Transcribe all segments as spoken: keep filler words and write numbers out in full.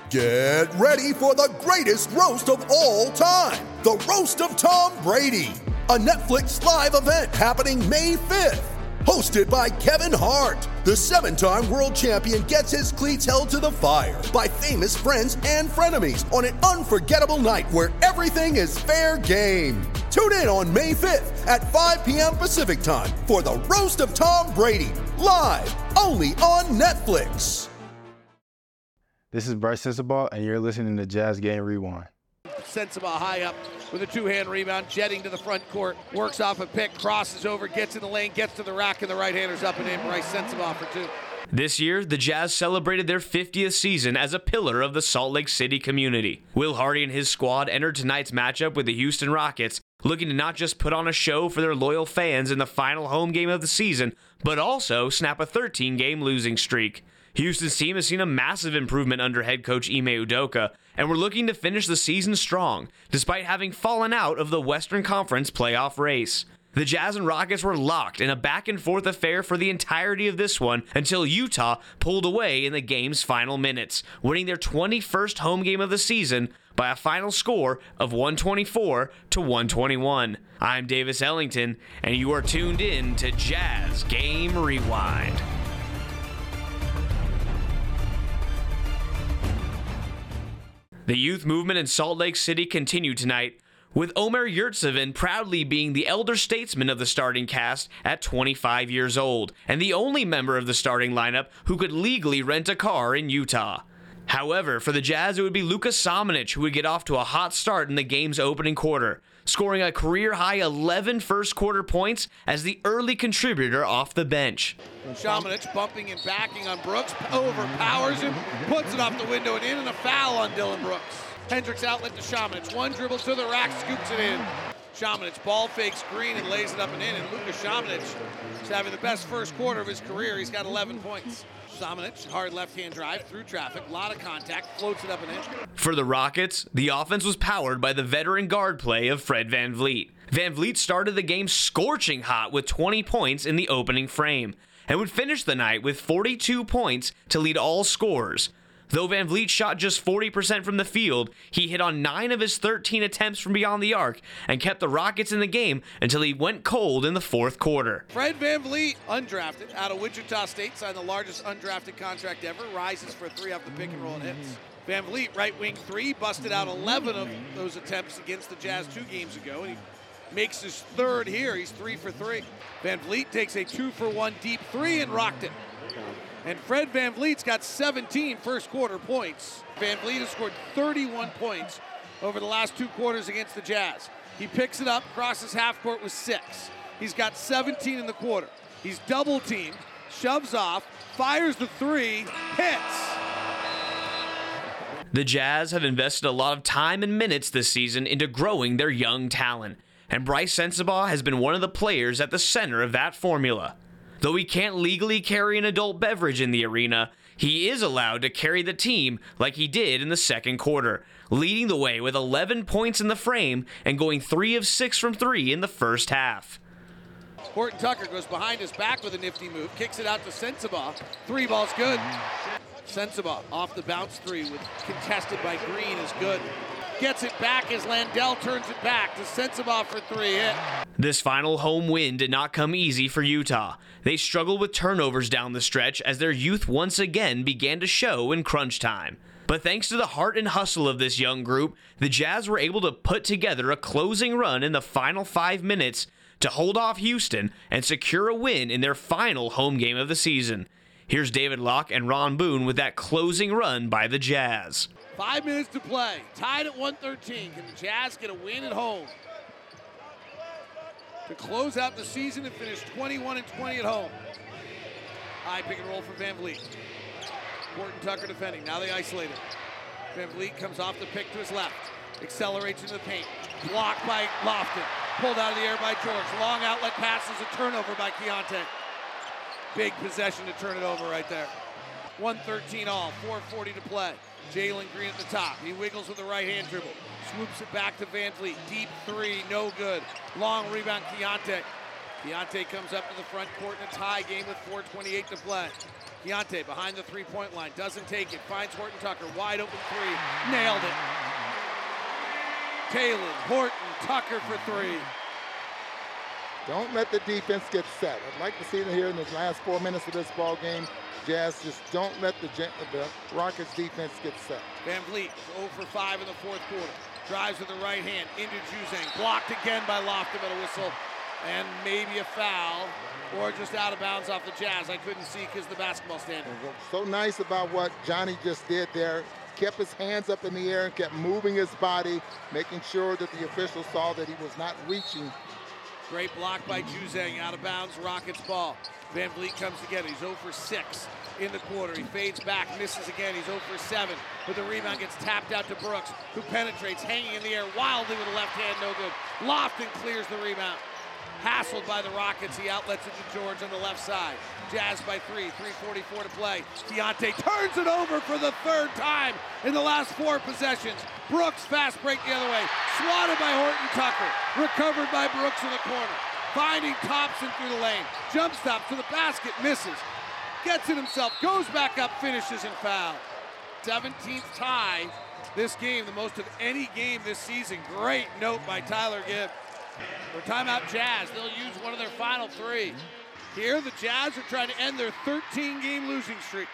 Get ready for the greatest roast of all time, the Roast of Tom Brady, a Netflix live event happening May fifth. Hosted by Kevin Hart, the seven-time world champion gets his cleats held to the fire by famous friends and frenemies on an unforgettable night where everything is fair game. Tune in on May fifth at five p.m. Pacific time for the Roast of Tom Brady, live only on Netflix. This is Bryce Sensabaugh, and you're listening to Jazz Game Rewind. Sensabaugh high up with a two-hand rebound, jetting to the front court, works off a pick, crosses over, gets in the lane, gets to the rack, and the right-hander's up and in. Bryce Sensabaugh for two. This year, the Jazz celebrated their fiftieth season as a pillar of the Salt Lake City community. Will Hardy and his squad entered tonight's matchup with the Houston Rockets, looking to not just put on a show for their loyal fans in the final home game of the season, but also snap a thirteen-game losing streak. Houston's team has seen a massive improvement under head coach Ime Udoka, and we're looking to finish the season strong, despite having fallen out of the Western Conference playoff race. The Jazz and Rockets were locked in a back-and-forth affair for the entirety of this one until Utah pulled away in the game's final minutes, winning their twenty-first home game of the season by a final score of one twenty-four to one twenty-one. I'm Davis Ellington, and you are tuned in to Jazz Game Rewind. The youth movement in Salt Lake City continued tonight, with Omer Yurtseven proudly being the elder statesman of the starting cast at twenty-five years old, and the only member of the starting lineup who could legally rent a car in Utah. However, for the Jazz, it would be Luka Samanic who would get off to a hot start in the game's opening quarter, scoring a career-high eleven first-quarter points as the early contributor off the bench. Samanic bumping and backing on Brooks, overpowers him, puts it off the window and in, and a foul on Dillon Brooks. Hendricks outlet to Samanic, one dribble to the rack, scoops it in. Samanic ball fakes Green and lays it up and in, and Luka Samanic is having the best first quarter of his career. He's got eleven points. Samanic, hard left-hand drive through traffic, a lot of contact, floats it up and in. For the Rockets, the offense was powered by the veteran guard play of Fred VanVleet. VanVleet started the game scorching hot with twenty points in the opening frame, and would finish the night with forty-two points to lead all scorers. Though VanVleet shot just forty percent from the field, he hit on nine of his thirteen attempts from beyond the arc and kept the Rockets in the game until he went cold in the fourth quarter. Fred VanVleet, undrafted, out of Wichita State, signed the largest undrafted contract ever, rises for a three off the pick and roll and hits. VanVleet, right wing three, busted out eleven of those attempts against the Jazz two games ago, and he makes his third here. He's three for three. VanVleet takes a two for one deep three and rocked it. And Fred VanVleet's got seventeen first quarter points. VanVleet has scored thirty-one points over the last two quarters against the Jazz. He picks it up, crosses half court with six. He's got seventeen in the quarter. He's double teamed, shoves off, fires the three, hits. The Jazz have invested a lot of time and minutes this season into growing their young talent, and Bryce Sensabaugh has been one of the players at the center of that formula. Though he can't legally carry an adult beverage in the arena, he is allowed to carry the team like he did in the second quarter, leading the way with eleven points in the frame and going three of six from three in the first half. Horton Tucker goes behind his back with a nifty move, kicks it out to Sensabaugh. Three ball's good. Sensabaugh off the bounce three with contested by Green is good. Gets it back as Landell turns it back to Sensabaugh for three. Hit. This final home win did not come easy for Utah. They struggled with turnovers down the stretch as their youth once again began to show in crunch time. But thanks to the heart and hustle of this young group, the Jazz were able to put together a closing run in the final five minutes to hold off Houston and secure a win in their final home game of the season. Here's David Locke and Ron Boone with that closing run by the Jazz. Five minutes to play. Tied at one thirteen. Can the Jazz get a win at home to close out the season and finish twenty-one and twenty at home? High pick and roll for VanVleet. Horton Tucker defending. Now they isolate it. VanVleet comes off the pick to his left. Accelerates into the paint. Blocked by Lofton. Pulled out of the air by George. Long outlet pass is a turnover by Keontae. Big possession to turn it over right there. one thirteen all. four forty to play. Jalen Green at the top. He wiggles with the right-hand dribble. Swoops it back to VanVleet. Deep three, no good. Long rebound, Keontae. Keontae comes up to the front court in a tie game with four twenty-eight to play. Keontae behind the three-point line, doesn't take it, finds Horton Tucker, wide open three, nailed it. Talen Horton Tucker for three. Don't let the defense get set. I'd like to see it here in the last four minutes of this ball game. Jazz, just don't let the, the Rockets defense get set. Van Vliet zero for five in the fourth quarter. Drives with the right hand into Juzang. Blocked again by Lofton, but a whistle and maybe a foul, or just out of bounds off the Jazz. I couldn't see because the basketball standing. So nice about what Johnny just did there. Kept his hands up in the air and kept moving his body, making sure that the officials saw that he was not reaching. Great block by Juzang, out of bounds, Rockets ball. Van Vliet comes together, he's zero for six in the quarter. He fades back, misses again, he's zero for seven. But the rebound gets tapped out to Brooks, who penetrates, hanging in the air wildly with a left hand, no good. Lofton clears the rebound. Hassled by the Rockets, he outlets it to George on the left side. Jazz by three, three forty-four to play. Keontae turns it over for the third time in the last four possessions. Brooks fast break the other way. Swatted by Horton Tucker. Recovered by Brooks in the corner. Finding Thompson through the lane. Jump stop to the basket, misses. Gets it himself, goes back up, finishes and foul. seventeenth tie this game, the most of any game this season. Great note by Tyler Gibb. For timeout Jazz, they'll use one of their final three. Here, the Jazz are trying to end their thirteen game losing streak.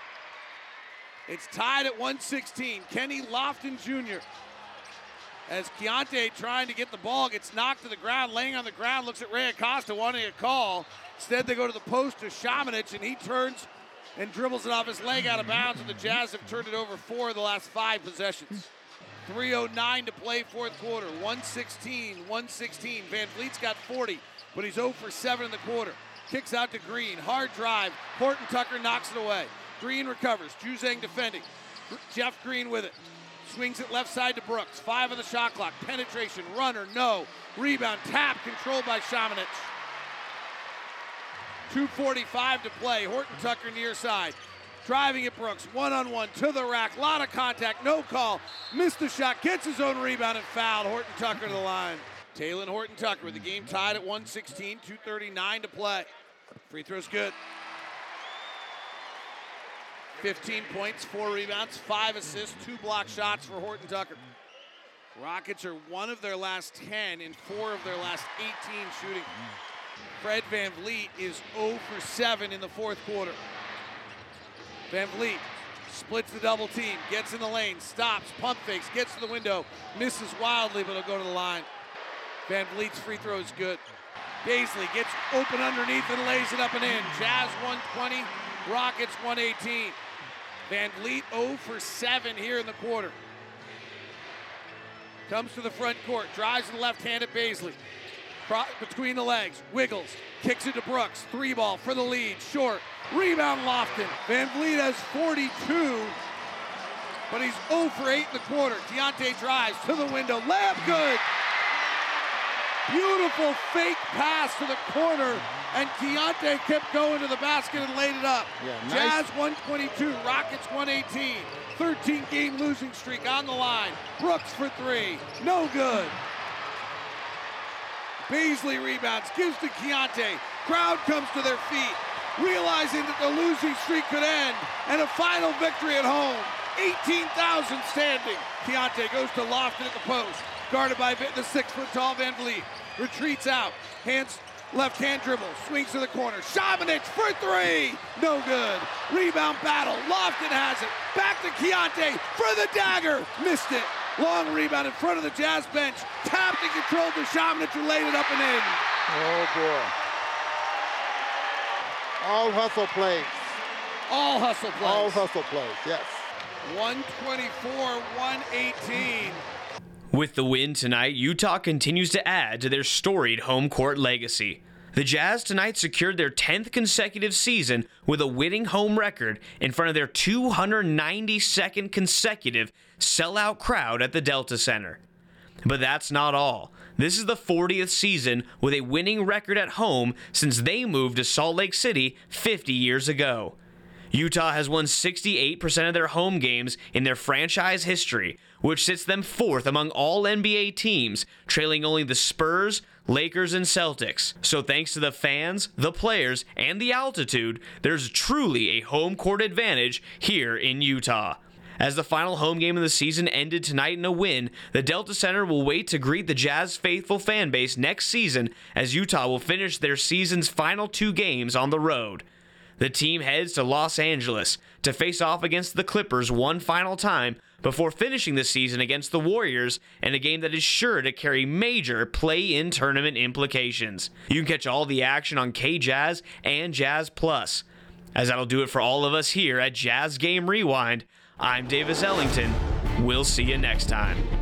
It's tied at one sixteen. Kenny Lofton Junior As Keontae trying to get the ball, gets knocked to the ground, laying on the ground, looks at Ray Acosta wanting a call. Instead, they go to the post to Shamanich, and he turns and dribbles it off his leg out of bounds, and the Jazz have turned it over four of the last five possessions. three oh nine to play fourth quarter, one sixteen, one sixteen. Van Vliet's got forty, but he's zero for seven in the quarter. Kicks out to Green, hard drive. Horton Tucker knocks it away. Green recovers, Juzang defending. Jeff Green with it. Swings it left side to Brooks. Five on the shot clock. Penetration, runner, no. Rebound, tap, controlled by Shamanich. two forty-five to play. Horton Tucker near side. Driving at Brooks, one-on-one to the rack. Lot of contact, no call. Missed the shot, gets his own rebound and fouled. Horton Tucker to the line. Talen Horton Tucker with the game tied at one sixteen, two thirty-nine to play. Free throw's good. fifteen points, four rebounds, five assists, two block shots for Horton Tucker. Rockets are one of their last ten and four of their last eighteen shooting. Fred Van Vliet is zero for seven in the fourth quarter. Van Vliet splits the double team, gets in the lane, stops, pump fakes, gets to the window, misses wildly, but it'll go to the line. Van Vliet's free throw is good. Bazley gets open underneath and lays it up and in. Jazz one twenty, Rockets one eighteen. Van Vliet zero for seven here in the quarter. Comes to the front court, drives to the left hand at Bazley. Between the legs, wiggles, kicks it to Brooks. Three ball for the lead, short. Rebound Lofton. Van Vliet has forty-two, but he's zero for eight in the quarter. Keontae drives to the window, layup good. Beautiful fake pass to the corner, and Keontae kept going to the basket and laid it up. Yeah, nice. Jazz one twenty-two, Rockets one eighteen. thirteen game losing streak on the line. Brooks for three, no good. Bazley rebounds, gives to Keontae. Crowd comes to their feet, realizing that the losing streak could end, and a final victory at home. eighteen thousand standing. Keontae goes to Lofton at the post, guarded by the six-foot-tall Van Vliet. Retreats out, hands, left hand dribble, swings to the corner. Shamanich for three, no good. Rebound battle, Lofton has it. Back to Keontae for the dagger, missed it. Long rebound in front of the Jazz bench. Tapped and controlled to Shamanich, who laid it up and in. Oh, boy. All hustle plays. All hustle plays. All hustle plays, yes. one twenty-four, one eighteen. With the win tonight, Utah continues to add to their storied home court legacy. The Jazz tonight secured their tenth consecutive season with a winning home record in front of their two hundred ninety-second consecutive sellout crowd at the Delta Center. But that's not all. This is the fortieth season with a winning record at home since they moved to Salt Lake City fifty years ago. Utah has won sixty-eight percent of their home games in their franchise history, which sits them fourth among all N B A teams, trailing only the Spurs, Lakers, and Celtics. So thanks to the fans, the players, and the altitude, there's truly a home court advantage here in Utah. As the final home game of the season ended tonight in a win, the Delta Center will wait to greet the Jazz faithful fan base next season as Utah will finish their season's final two games on the road. The team heads to Los Angeles to face off against the Clippers one final time before finishing the season against the Warriors in a game that is sure to carry major play-in tournament implications. You can catch all the action on K-Jazz and Jazz Plus. As that'll do it for all of us here at Jazz Game Rewind, I'm Davis Ellington. We'll see you next time.